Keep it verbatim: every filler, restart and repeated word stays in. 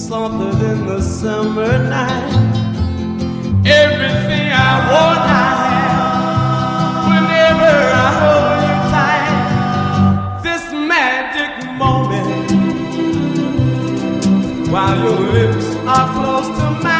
something in the summer night. Everything I want, I have. Whenever I hold you tight, this magic moment, while your lips are close to mine.